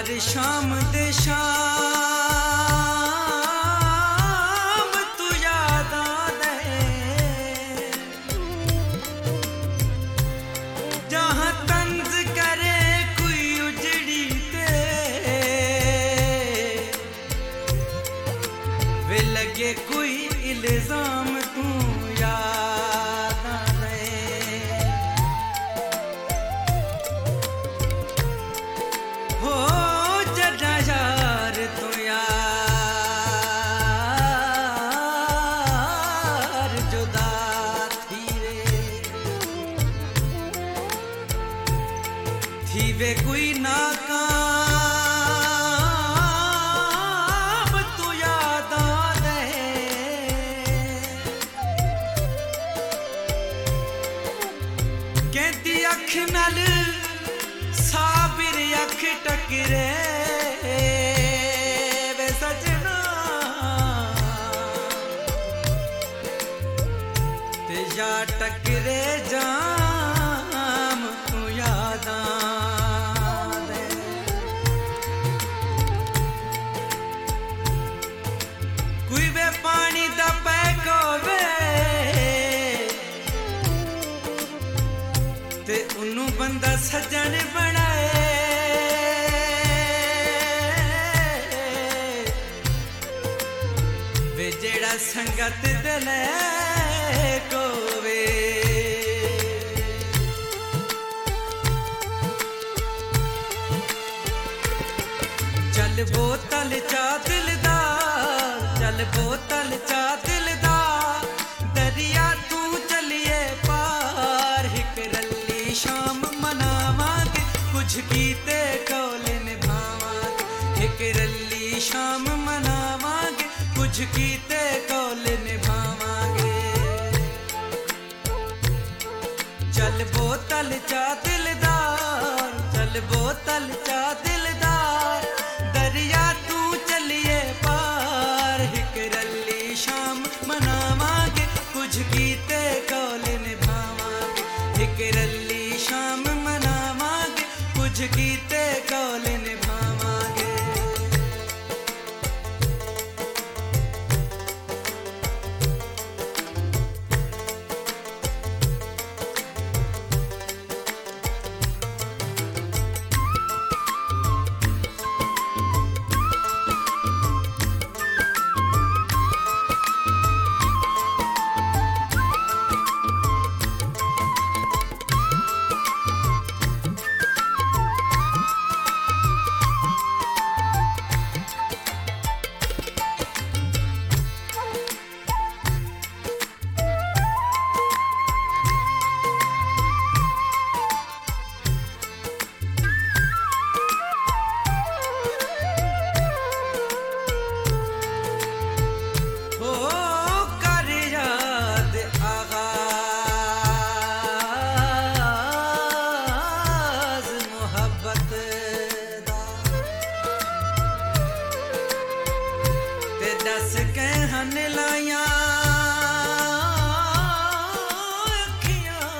शाम दे शाम तू याद आंदे, जहां तंज करे कोई उजड़ी ते वे लगे कोई इल्जाम तू याद आंदे। हो जदा यार तू यार जुदा थी वे कोई नाकाम तू याद आंदे। कहती अख नाल साबिर अख टकरे वे सजना ते या टकरे जाम तू याद आंदे। कोई वे पानी दा पैक होवे ते उन्नू बंदा सजन बनाए, वे जेड़ा संगत दले कोवे। चल बोतल चा दिलदार, चल बोतल चा दिलदार, दरिया तू चलिए पार। हिक रली शाम मनावांगे, कुछ कीते कौल निभावांगे। हिक रली शाम मनावांगे, कुछ कीते कौल निभावांगे। चल बोतल चा दिलदार, चल बोतल चा दिलदार, दरिया तू चलिए पार। हिक रली शाम मनावांगे, कुछ कीते कौल निभावांगे। हिक रली शाम मनावांगे, कुछ कीते कौल निभावांगे। दस कहन लाया अखियां,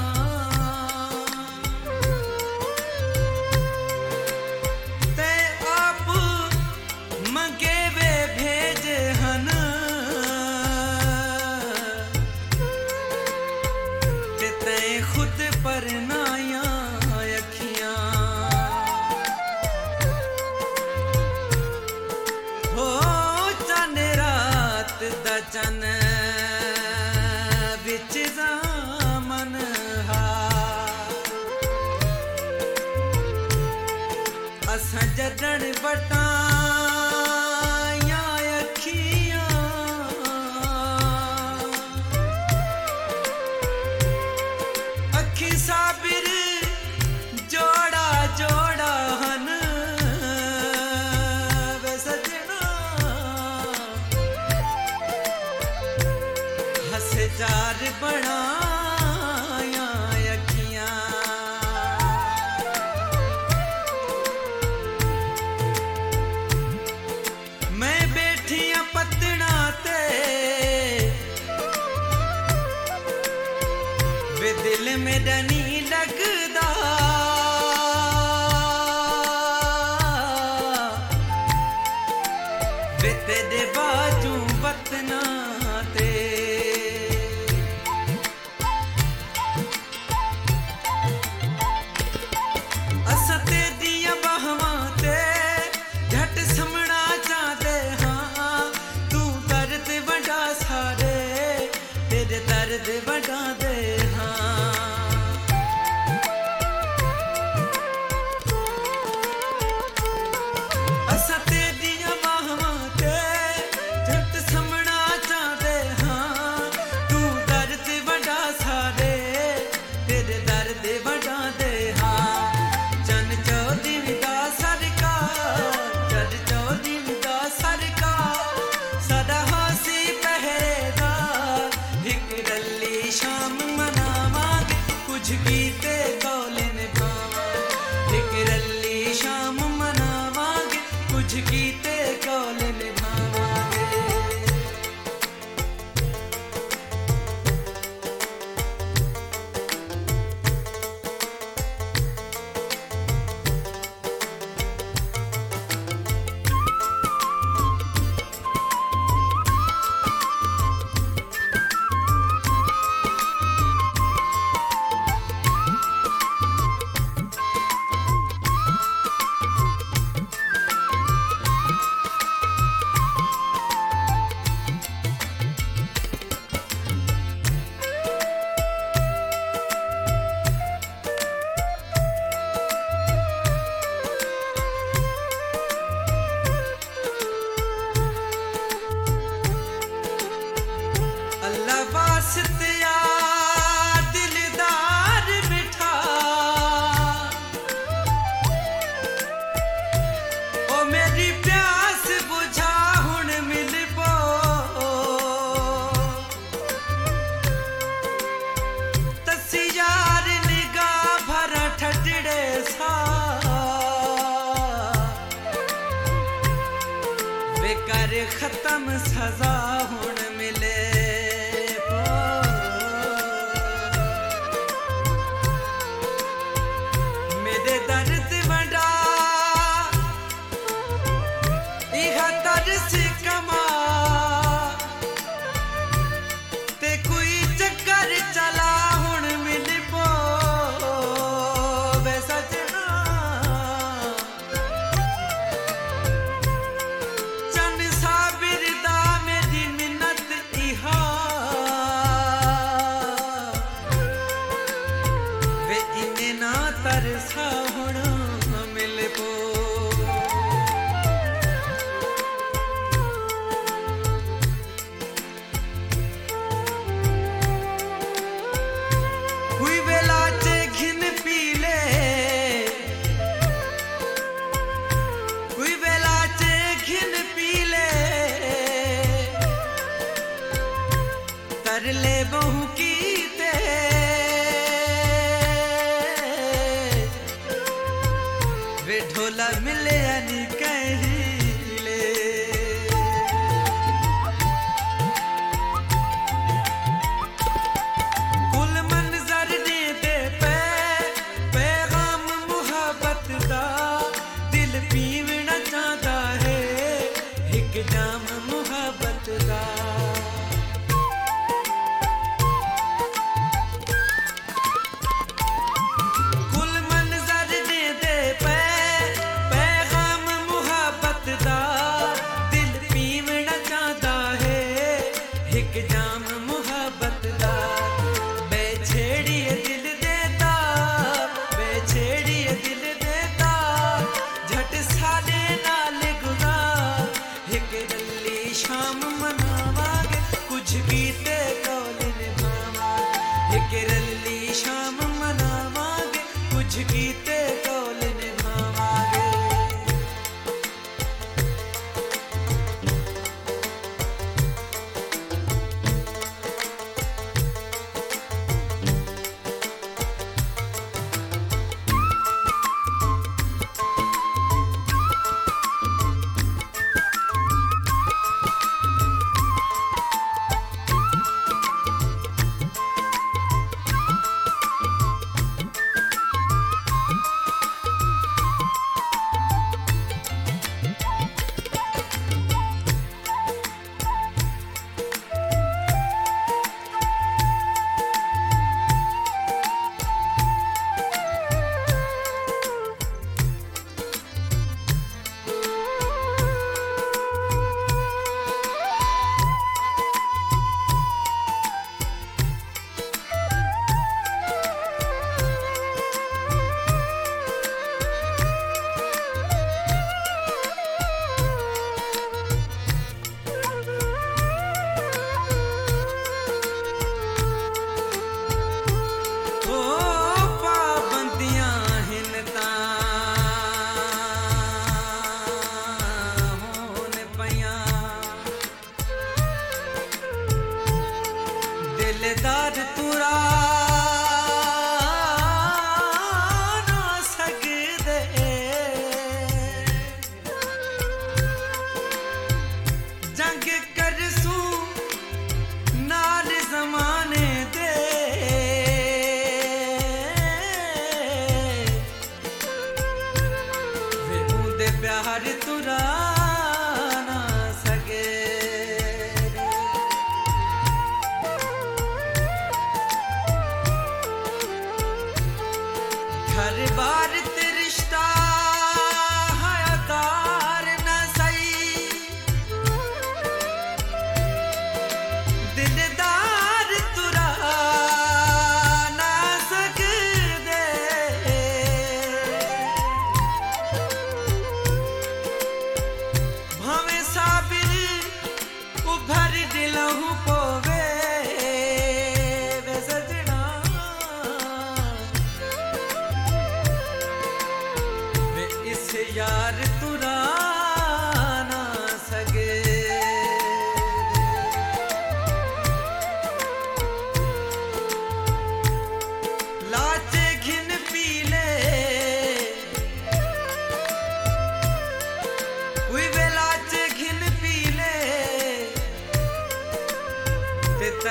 ते आप मंगे वे भेज हन, ते तैं खुद पर नाया अखियां। हो दा चन विच जामन असां जडण बटाया अखियां। अखी साबिर जोड़ा जोड़ा हन, वे सजना जार बनाया अखियां। मैं बैठिया पतना ते वे दिल मेरा नहीं लगदा। वे तेरे बाजू वतना ते असा तेरिया बाहवां ते झट समना चाहते हाँ तू दर्द वड़ा सारे तेरे दर्द वड़ा दे हाँ असा तेरिया बाहवां ते झट समना चाहते हाँ तू दर्द वड़ा सारे तेरे दर्द वड़ा दे हाँ चन चौधरी दा सरकार चन चौधरी दा सरकार सदा हासी पहरेदार एक रली शाम मनावांगे कुछ गीते कौले निभावांगे एक रली शाम मनावांगे कुछ गीते कौले निभावांगे अल्लाह वास्ते यार दिलदार बिठा ओ मेरी प्यास बुझा हुण मिल पो तसी यार निगाह भरा ठटड़े सा वे कर खत्म सजा हुण मिले मेरे दर्द वड़ा इहा तरस कमा ते कोई चक्कर चला हुण मिल पो वे सजना चन साबिर दा मेरी मिन्नत इहा वे इन्ने ना तरसा हुण मिल पो कोई वेला चे घिन पी ले कोई वेला चे घिन पी ले तरले बहु कीते वे ढोला मिले अनी कहिले कुल मंजर ने दे पैगाम मुहब्बत दा दिल पीवना चाहता है एक जाम मुहब्बत दा कुल मंजर ने दे पैगाम मुहब्बत दा दिल पीवना चाहता है एक जाम मुहब्बत दा बेछेड़िए दिल देता बेछेड़िए दिल देता झट सादे नाल गुज़ार एक रली शाम मनावांगे कुछ गीते कौल निभावांगे एक रली शाम मनावांगे कुछ गीते कौल निभावांगे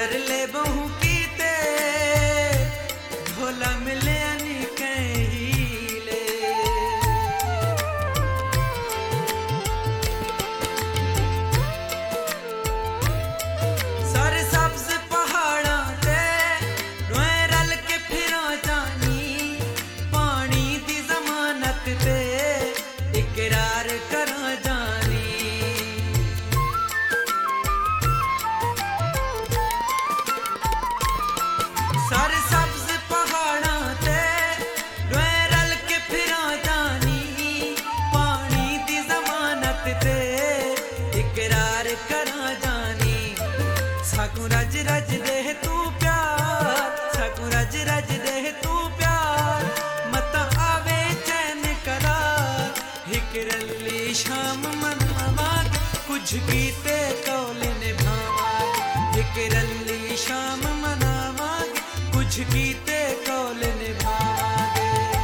कर ले बहु कीते भोला मिले नी कहीले सारे सब्ज पहाड़ा ते रोए रल के फिरा जानी पानी दी जमानत ते इकरार करा जानी सारे सब्ज पहाड़ा ते रोए रल के फिरा जानी पानी दी जमानत ते इकरार करा जानी साकू रज रज दे तू प्यार साकू रज रज दे तू प्यार मत आवे चैन करा हिकरली शाम मनावाग कुछ कीते कौल निभावाग हिकरली शाम मनावाग कुछ कीते कौल निभावाग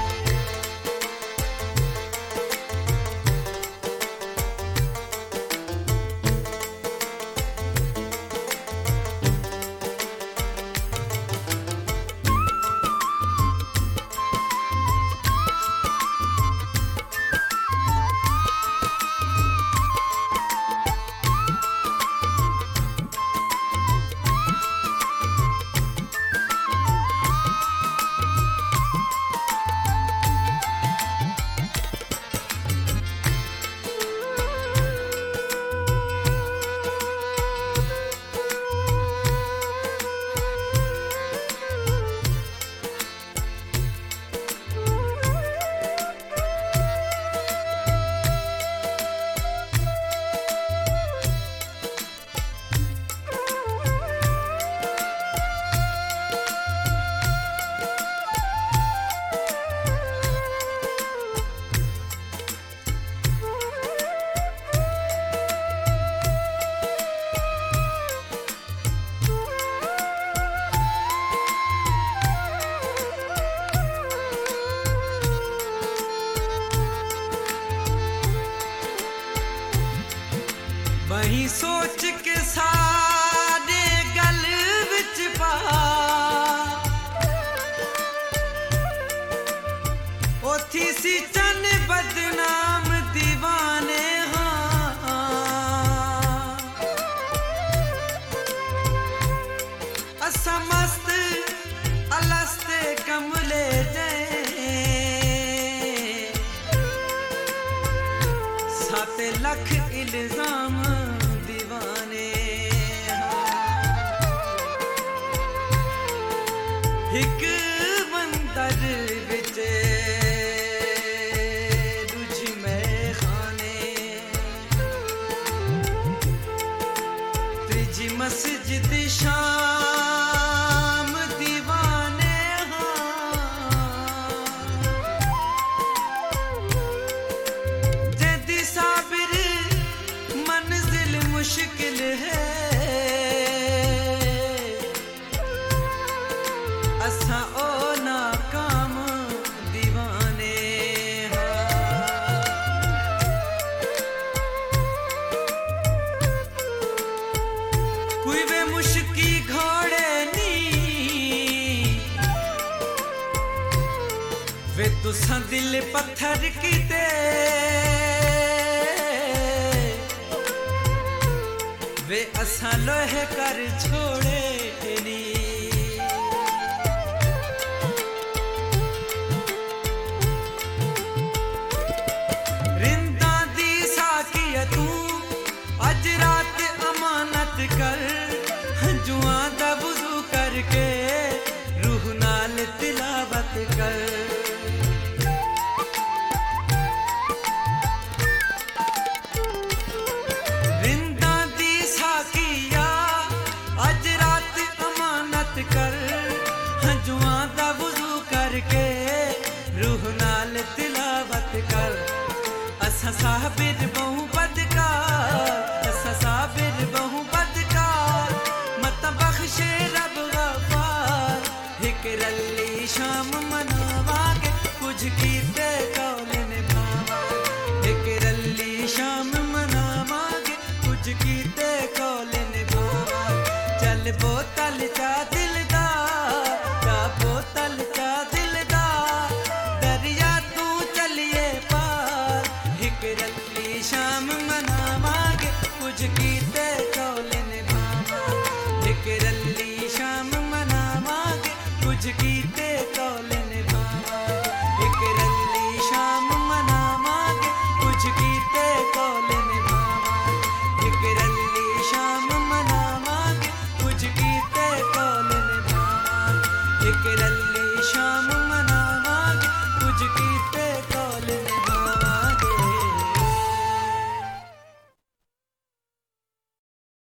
वही सोच के सारे गल विच पा ओथी सी चन बदनाम दीवाने हाँ असा मस्त अलस्ते कमले जाए 7 लाख इल्जाम दीवाने एक बंदर विच दूजी में खाने त्रीजी मस्जिद शाम दीवाने जदी साबिर मंजिल मुश्किल है असा ओ नाकाम दीवाने कोई वे मुश्की घोड़े नी वे तुसा दिल पत्थर कीते वे असा लोहे कर छोड़े नी रिंदा दी साकिया तू अज रात अमानत कर जुआ दा वुज़ू करके रूह नाल तिलावत कर रिंदा दी साकिया अज रात अमानत कर जुआ दा वुज़ू करके रूह नाल तिलावत कर असा साबिर बहु बदकार असा साबिर बहु बदकार मत बख्शे रब गफार हिकरली शाम मनावागे कुछ कीते कौल निभावागे हिकरली शाम मनावागे कुछ कीते कौल निभावागे चल बोतल कीते कौल निभावांगे, एक रली शाम मनावांगे, कुछ कीते कौल